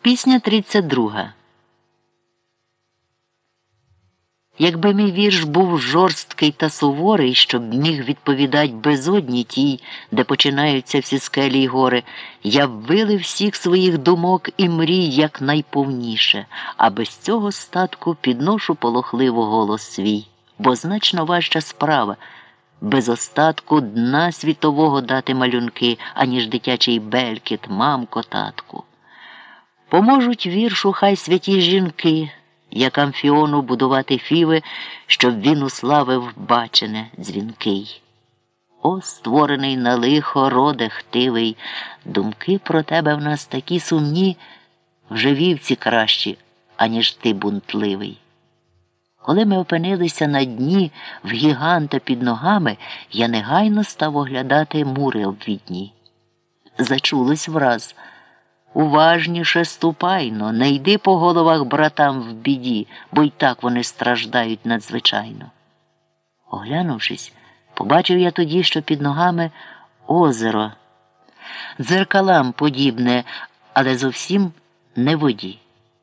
Пісня 32. Якби мій вірш був жорсткий та суворий, щоб міг відповідать безодні тій, де починаються всі скелі й гори, я б вилив всіх своїх думок і мрій якнайповніше, а без цього статку підношу полохливо голос свій, бо значно важча справа без остатку дна світового дати малюнки, аніж дитячий белькіт, мамко, татку. Поможуть віршу хай святі жінки, як Амфіону будувати фіви, щоб він уславив бачене дзвінкий. О, створений на лихо роде хтивий, думки про тебе в нас такі сумні, вже вівці кращі, аніж ти бунтливий. Коли ми опинилися на дні в гіганта під ногами, я негайно став оглядати мури обвідні. Зачулось враз: уважніше ступайно, не йди по головах братам в біді, бо й так вони страждають надзвичайно. Оглянувшись, побачив я тоді, що під ногами озеро, дзеркалам подібне, але зовсім не воді.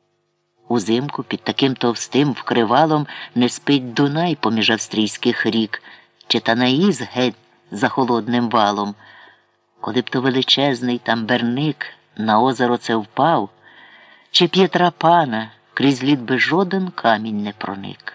Узимку під таким товстим вкривалом не спить Дунай поміж австрійських рік, чи Танаїс геть за холодним валом. Коли б то величезний там берник на озеро це впав, чи П'єтрапана, крізь лід би жоден камінь не проник.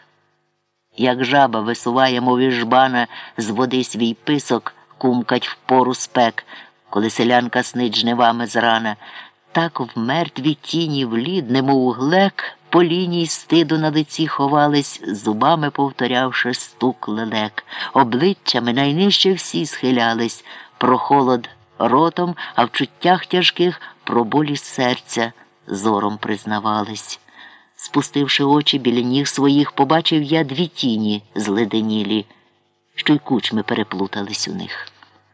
Як жаба висуває, мов із жбана, з води свій писок кумкать в пору спек, коли селянка снить жнивами зрана, так в мертвій тіні в лід, немов глек, по лінії стиду на лиці ховались, зубами повторявши стук лелек. Обличчями найнижче всі схилялись, про холод ротом, а в чуттях тяжких про болі серця зором признавались. Спустивши очі біля ніг своїх, побачив я дві тіні зледенілі, що й кучми переплутались у них.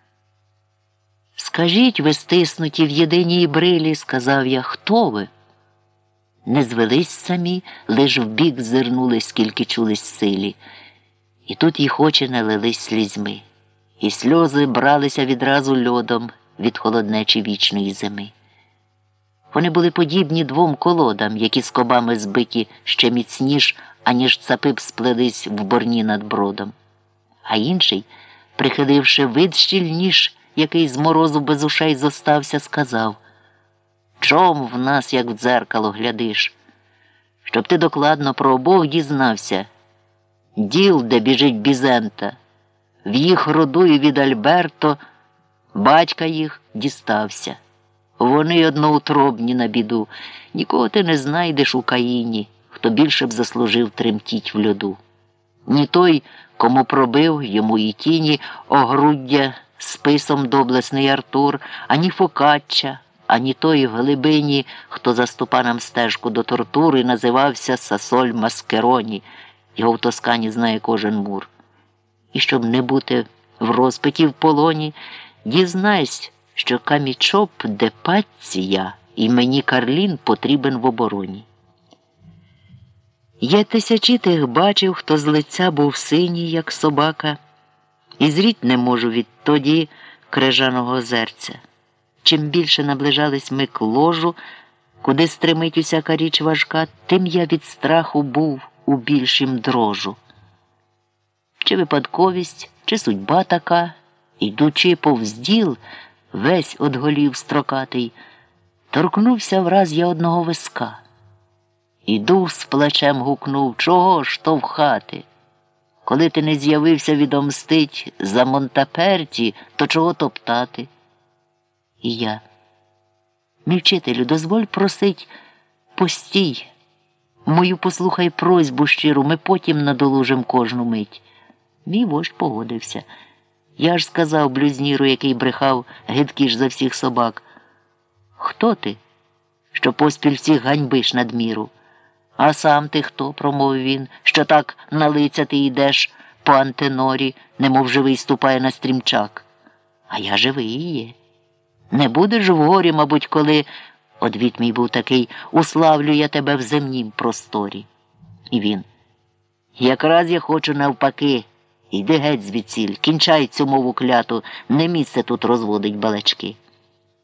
«Скажіть ви, стиснуті в єдиній брилі, – сказав я, – хто ви?» Не звелись самі, лиш вбік зирнули, скільки чулись силі. І тут їх очі налились слізьми, і сльози бралися відразу льодом від холоднечі вічної зими. Вони були подібні двом колодам, які скобами збиті ще міцніш, аніж цапи б сплелись в борні над бродом. А інший, прихиливши вид щільніш, який з морозу без ушей зостався, сказав: «Чом в нас, як в дзеркало, глядиш? Щоб ти докладно про обох дізнався. Діл, де біжить Бізента, в їх роду і від Альберто, батька їх дістався. Вони одноутробні на біду. Нікого ти не знайдеш у Каїні, хто більше б заслужив тремтіть в льоду. Ні той, кому пробив йому і тіні огруддя списом доблесний Артур, ані Фокачча, ані той в глибині, хто заступа нам стежку до тортури, називався Сасоль Маскероні. Його в Тоскані знає кожен мур. І щоб не бути в розпиті в полоні, дізнайся, що Камічоп де Пація, і мені Карлін потрібен в обороні. Я тисячі тих бачив, хто з лиця був синій, як собака, і зріть не можу відтоді крижаного озерця. Чим більше наближались ми к ложу, куди стримить усяка річ важка, тим я від страху був у більшім дрожу. Чи випадковість, чи судьба така, ідучи повз діл, весь од голів строкатий, торкнувся враз я одного виска. І дух з плачем гукнув: «Чого ж то в хати? Коли ти не з'явився відомстить за Монтаперті, то чого топтати?» І я: «Мій вчителю, дозволь просить, постій, мою послухай просьбу щиру, ми потім надолужим кожну мить». Мій вождь погодився. Я ж сказав блюзніру, який брехав гидкіш за всіх собак: «Хто ти, що поспіль всіх ганьбиш надміру? А сам ти хто?» – промовив він, «що так на лиця ти йдеш по Антенорі, немов живий ступає на стрімчак?» «А я живий і є. Не будеш в горі, мабуть, коли, – одвід мій був такий, – уславлю я тебе в земнім просторі». І він: «Якраз я хочу навпаки. Іди геть звідсіль, кінчай цю мову кляту, не місце тут розводить балачки».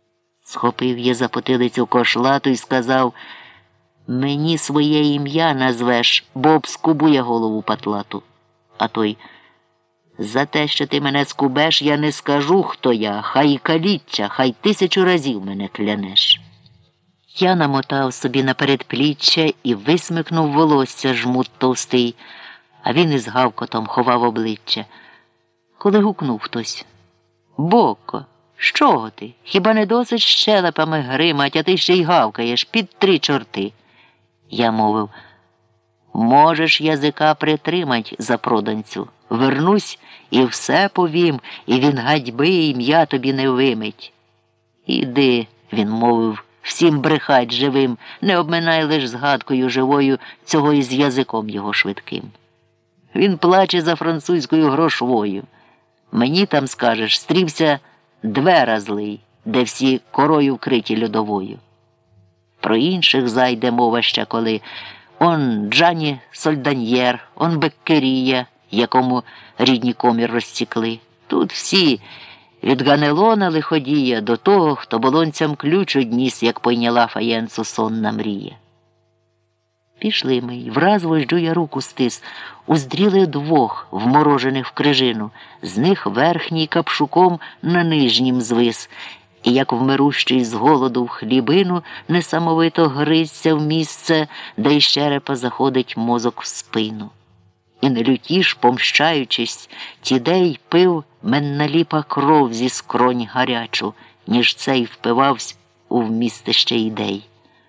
Схопив я за потилицю кошлату і сказав: «Мені своє ім'я назвеш, бо обскубує голову патлату». А той: «За те, що ти мене скубеш, я не скажу, хто я, хай каліччя, хай 1000 разів мене клянеш». Я намотав собі на передпліччя і висмикнув волосся жмут товстий, а він із гавкотом ховав обличчя. Коли гукнув хтось: «Бокко, з чого ти? Хіба не досить щелепами гримать, а ти ще й гавкаєш під 3 чорти?» Я мовив: «Можеш язика притримать, запроданцю. Вернусь і все повім, і він гадьби ім'я тобі не вимить». «Іди», – він мовив, – «всім брехать живим, не обминай лиш згадкою живою цього із язиком його швидким. Він плаче за французькою грошвою. Мені там, скажеш, стрівся двера злий, де всі корою вкриті льодовою. Про інших зайде мова ще коли. Он Джані Сольданьєр, он Беккерія, якому рідні комір розсікли. Тут всі, від Ганелона лиходія до того, хто болонцям ключ одніс, як пойняла фаєнцу сонна мрія». Пішли ми, й враз вождю я руку стис. Уздріли 2, вморожених в крижину. З них верхній капшуком на нижнім звис. І як вмирущий з голоду в хлібину, несамовито гризться в місце, де із черепа заходить мозок в спину. І не лютіш, помщаючись, тідей пив менналіпа кров зі скронь гарячу, ніж цей впивавсь у вмістище ідей.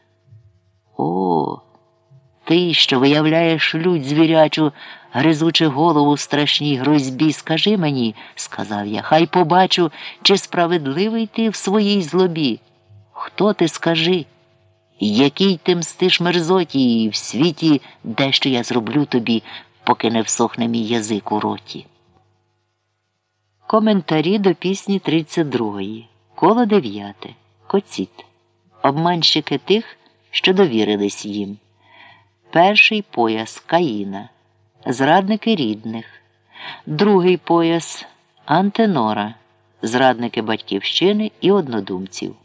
О, ти, що виявляєш лють звірячу, гризучи голову в страшній грозьбі, скажи мені, – сказав я, – хай побачу, чи справедливий ти в своїй злобі. Хто ти, скажи? Який ти мстиш мерзоті, і в світі дещо я зроблю тобі, поки не всохне мій язик у роті. Коментарі до пісні 32-ї. Коло 9. Коціт. Обманщики тих, що довірились їм. Перший пояс Каїна. Зрадники рідних. Другий пояс Антенора. Зрадники батьківщини і однодумців.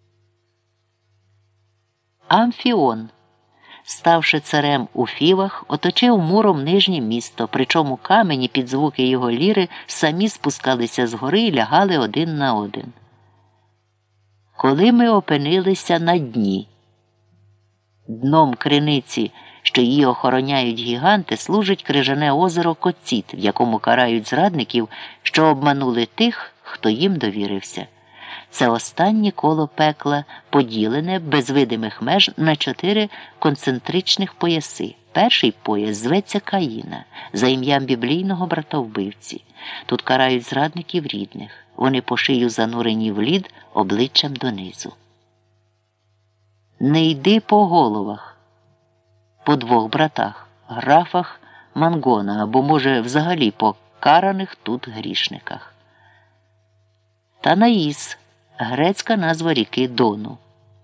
Амфіон, ставши царем у Фівах, оточив муром нижнє місто, причому камені під звуки його ліри самі спускалися з гори і лягали один на один. Коли ми опинилися на дні. Дном криниці, що її охороняють гіганти, служить крижане озеро Коціт, в якому карають зрадників, що обманули тих, хто їм довірився. Це останнє коло пекла, поділене без видимих меж на 4 концентричних пояси. Перший пояс зветься Каїна, за ім'ям біблійного братовбивці. Тут карають зрадників рідних. Вони по шию занурені в лід обличчям донизу. Не йди по головах, по 2 братах, графах Мангона, або, може, взагалі по караних тут грішниках. Танаїс – грецька назва ріки Дону.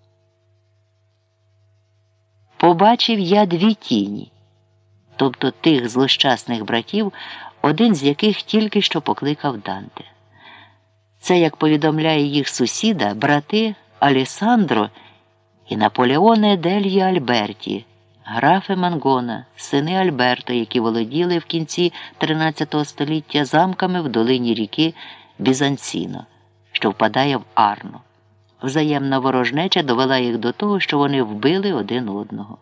Побачив я 2 тіні, тобто тих злощасних братів, один з яких тільки що покликав Данте. Це, як повідомляє їх сусіда, брати Алесандро і Наполеоне дельї Альберті, графи Мангона, сини Альберто, які володіли в кінці 13 століття замками в долині ріки Бізанціно, що впадає в Арно. Взаємна ворожнеча довела їх до того, що вони вбили один одного.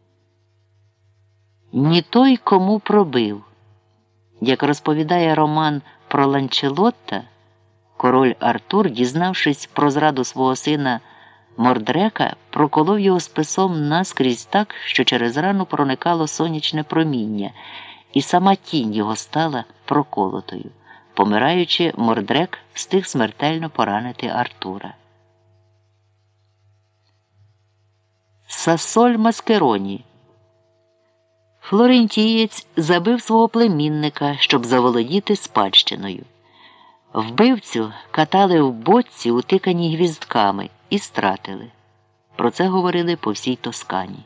Ні той, кому пробив. Як розповідає роман про Ланчелотта, король Артур, дізнавшись про зраду свого сина Мордрека, проколов його списом наскрізь так, що через рану проникало сонячне проміння, і сама тінь його стала проколотою. Помираючи, Мордрек встиг смертельно поранити Артура. Сасоль Маскероні. Флорентієць забив свого племінника, щоб заволодіти спадщиною. Вбивцю катали в бочці, утикані гвіздками, і стратили. Про це говорили по всій Тоскані.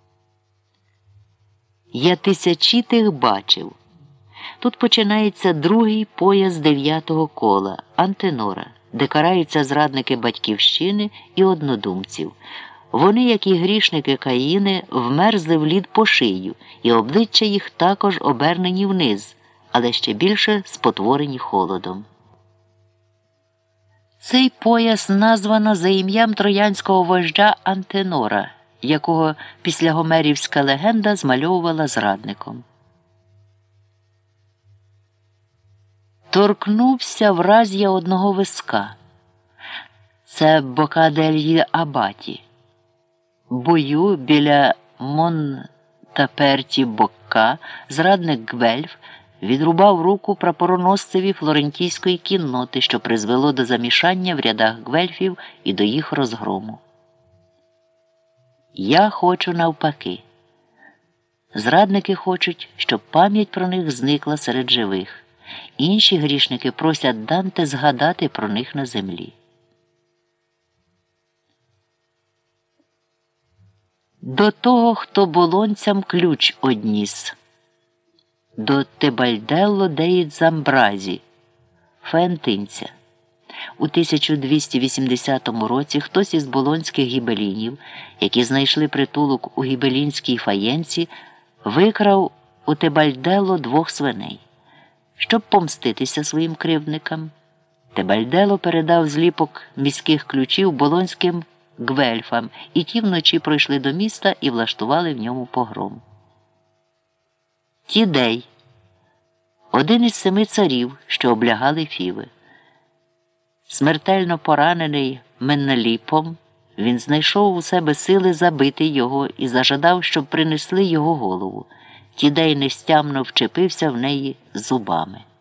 Я тисячі тих бачив. Тут починається другий пояс 9-го кола – Антенора. де караються зрадники батьківщини і однодумців. Вони, як і грішники Каїни, вмерзли в лід по шию, і обличчя їх також обернені вниз, але ще більше спотворені холодом. Цей пояс названо за ім'ям троянського вождя Антенора, якого післягомерівська легенда змальовувала зрадником. Торкнувся враз я одного виска. Це Бока-дель Абаті. Бою біля Монтаперті Бокка зрадник Гвельф відрубав руку прапороносцеві флорентійської кінноти, що призвело до замішання в рядах гвельфів і до їх розгрому. Я хочу навпаки. Зрадники хочуть, щоб пам'ять про них зникла серед живих. Інші грішники просять Данте згадати про них на землі. До того, хто болонцям ключ одніс. До Тебальделло деї Дзамбразі, фаентинця. У 1280 році хтось із болонських гібелінів, які знайшли притулок у гібелінській Фаєнці, викрав у Тебальделло 2 свиней. Щоб помститися своїм кривдникам, Тебальделло передав зліпок міських ключів болонським гвельфам, і ті вночі пройшли до міста і влаштували в ньому погром. Тідей – один із 7 царів, що облягали Фіви. Смертельно поранений Меннеліпом, він знайшов у себе сили забити його і зажадав, щоб принесли його голову. Тідей нестямно вчепився в неї зубами.